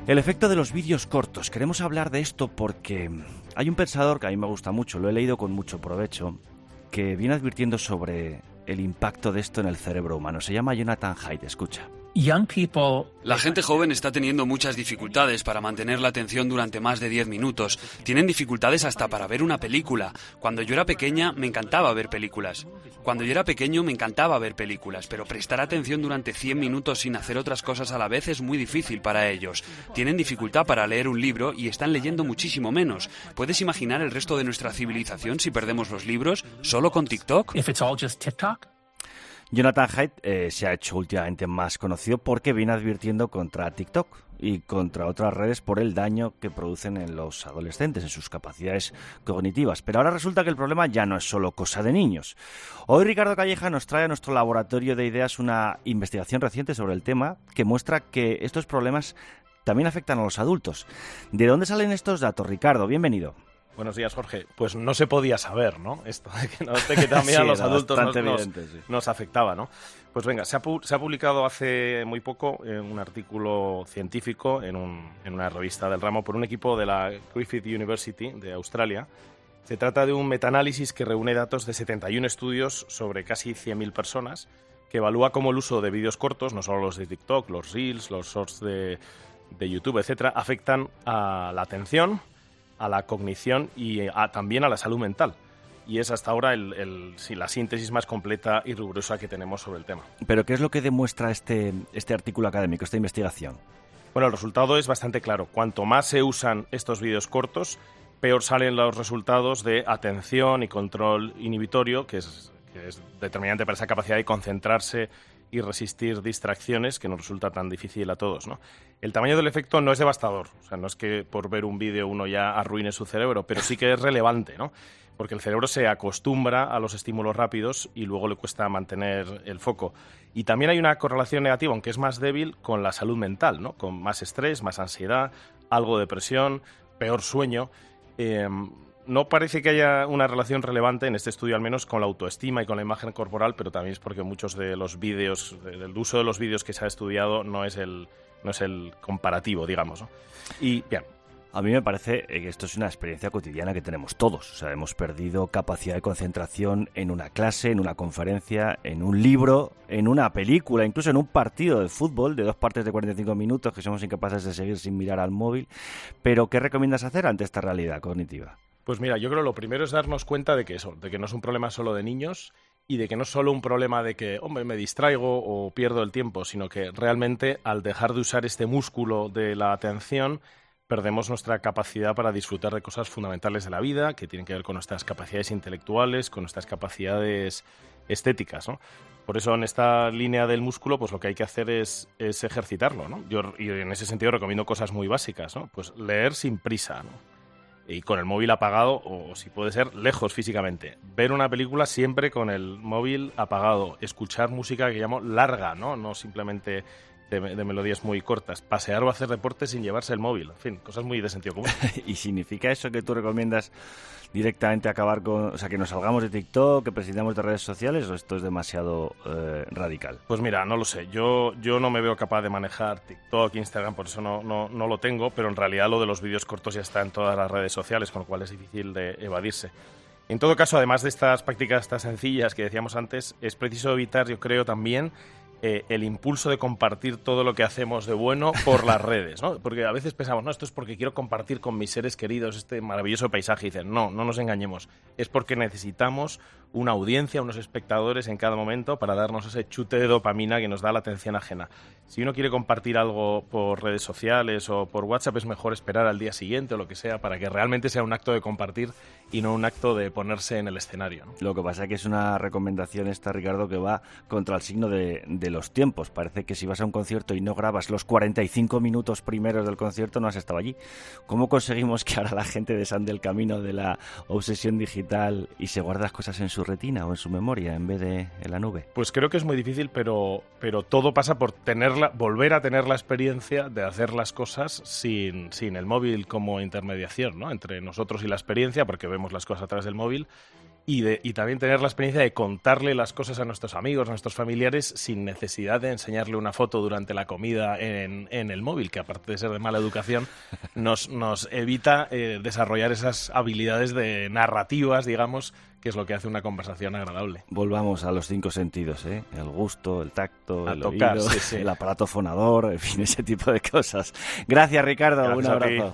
El efecto de los vídeos cortos. Queremos hablar de esto porque hay un pensador que a mí me gusta mucho, lo he leído con mucho provecho, que viene advirtiendo sobre el impacto de esto en el cerebro humano. Se llama Jonathan Haidt, escucha. La gente joven está teniendo muchas dificultades para mantener la atención durante más de 10 minutos. Tienen dificultades hasta para ver una película. Cuando yo era pequeña me encantaba ver películas. Pero prestar atención durante 100 minutos sin hacer otras cosas a la vez es muy difícil para ellos. Tienen dificultad para leer un libro y están leyendo muchísimo menos. ¿Puedes imaginar el resto de nuestra civilización si perdemos los libros solo con TikTok? Jonathan Haidt se ha hecho últimamente más conocido porque viene advirtiendo contra TikTok y contra otras redes por el daño que producen en los adolescentes, en sus capacidades cognitivas. Pero ahora resulta que el problema ya no es solo cosa de niños. Hoy Ricardo Calleja nos trae a nuestro laboratorio de ideas una investigación reciente sobre el tema que muestra que estos problemas también afectan a los adultos. ¿De dónde salen estos datos, Ricardo? Bienvenido. Buenos días, Jorge. Pues no se podía saber, ¿no? Esto de que también a los adultos nos afectaba, ¿no? Pues venga, se ha publicado hace muy poco un artículo científico en una revista del ramo por un equipo de la Griffith University de Australia. Se trata de un metaanálisis que reúne datos de 71 estudios sobre casi 100.000 personas, que evalúa cómo el uso de vídeos cortos, no solo los de TikTok, los Reels, los Shorts de YouTube, etcétera, afectan a la atención, a la cognición y también a la salud mental. Y es hasta ahora la síntesis más completa y rigurosa que tenemos sobre el tema. ¿Pero qué es lo que demuestra este artículo académico, esta investigación? Bueno, el resultado es bastante claro. Cuanto más se usan estos vídeos cortos, peor salen los resultados de atención y control inhibitorio, que es determinante para esa capacidad de concentrarse y resistir distracciones, que nos resulta tan difícil a todos, ¿no? El tamaño del efecto no es devastador, o sea, no es que por ver un vídeo uno ya arruine su cerebro, pero sí que es relevante, ¿no? Porque el cerebro se acostumbra a los estímulos rápidos y luego le cuesta mantener el foco. Y también hay una correlación negativa, aunque es más débil, con la salud mental, ¿no? Con más estrés, más ansiedad, algo de depresión, peor sueño. No parece que haya una relación relevante, en este estudio al menos, con la autoestima y con la imagen corporal, pero también es porque muchos de los vídeos, del uso de los vídeos que se ha estudiado no es el comparativo, digamos, ¿no? Y bien. A mí me parece que esto es una experiencia cotidiana que tenemos todos. O sea, hemos perdido capacidad de concentración en una clase, en una conferencia, en un libro, en una película, incluso en un partido de fútbol de 2 partes de 45 minutos que somos incapaces de seguir sin mirar al móvil. Pero, ¿qué recomiendas hacer ante esta realidad cognitiva? Pues mira, yo creo que lo primero es darnos cuenta de que no es un problema solo de niños y de que no es solo un problema de que, hombre, me distraigo o pierdo el tiempo, sino que realmente al dejar de usar este músculo de la atención perdemos nuestra capacidad para disfrutar de cosas fundamentales de la vida, que tienen que ver con nuestras capacidades intelectuales, con nuestras capacidades estéticas, ¿no? Por eso, en esta línea del músculo, pues lo que hay que hacer es ejercitarlo, ¿no? Y en ese sentido recomiendo cosas muy básicas, ¿no? Pues leer sin prisa, ¿no? Y con el móvil apagado, o si puede ser, lejos físicamente. Ver una película siempre con el móvil apagado. Escuchar música que llamo larga, ¿no? No simplemente de melodías muy cortas. Pasear o hacer deporte sin llevarse el móvil. En fin, cosas muy de sentido común. ¿Y significa eso que tú recomiendas directamente acabar con... O sea, que nos salgamos de TikTok, que prescindamos de redes sociales, o esto es demasiado radical? Pues mira, no lo sé. Yo no me veo capaz de manejar TikTok, Instagram, por eso no lo tengo, pero en realidad lo de los vídeos cortos ya está en todas las redes sociales, con lo cual es difícil de evadirse. En todo caso, además de estas prácticas tan sencillas que decíamos antes, es preciso evitar, yo creo, también el impulso de compartir todo lo que hacemos de bueno por las redes, ¿no? Porque a veces pensamos, no, esto es porque quiero compartir con mis seres queridos este maravilloso paisaje. Y dicen, no nos engañemos. Es porque necesitamos una audiencia, unos espectadores en cada momento para darnos ese chute de dopamina que nos da la atención ajena. Si uno quiere compartir algo por redes sociales o por WhatsApp, es mejor esperar al día siguiente o lo que sea para que realmente sea un acto de compartir y no un acto de ponerse en el escenario, ¿no? Lo que pasa es que es una recomendación esta, Ricardo, que va contra el signo de los tiempos. Parece que si vas a un concierto y no grabas los 45 minutos primeros del concierto, no has estado allí. ¿Cómo conseguimos que ahora la gente desande el camino de la obsesión digital y se guarde las cosas en su retina o en su memoria en vez de en la nube? Pues creo que es muy difícil, pero todo pasa por volver a tener la experiencia de hacer las cosas sin el móvil como intermediación, ¿no? Entre nosotros y la experiencia, porque vemos las cosas a través del móvil. y también tener la experiencia de contarle las cosas a nuestros amigos, a nuestros familiares, sin necesidad de enseñarle una foto durante la comida en el móvil, que aparte de ser de mala educación, nos evita desarrollar esas habilidades de narrativas, digamos, que es lo que hace una conversación agradable. Volvamos a los 5 sentidos, ¿eh? El gusto, el tacto, el tocar, oído, sí. el aparato fonador, en fin, ese tipo de cosas. Gracias, Ricardo. Gracias un abrazo.